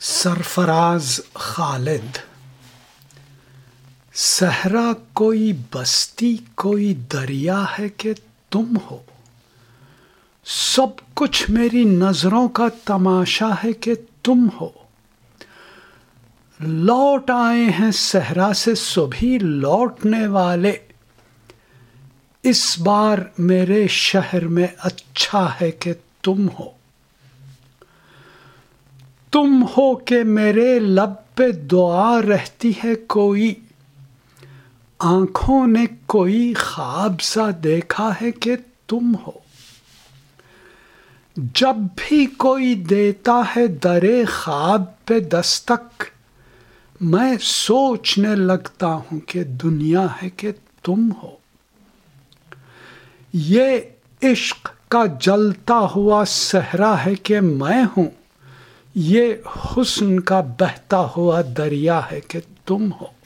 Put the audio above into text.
سرفراز خالد۔ صحرا کوئی بستی کوئی دریا ہے کہ تم ہو، سب کچھ میری نظروں کا تماشا ہے کہ تم ہو۔ لوٹ آئے ہیں صحرا سے سبھی لوٹنے والے، اس بار میرے شہر میں اچھا ہے کہ تم ہو۔ تم ہو کہ میرے لب پہ دعا رہتی ہے کوئی، آنکھوں نے کوئی خواب سا دیکھا ہے کہ تم ہو۔ جب بھی کوئی دیتا ہے درے خواب پہ دستک، میں سوچنے لگتا ہوں کہ دنیا ہے کہ تم ہو۔ یہ عشق کا جلتا ہوا صحرا ہے کہ میں ہوں، یہ حسن کا بہتا ہوا دریا ہے کہ تم ہو۔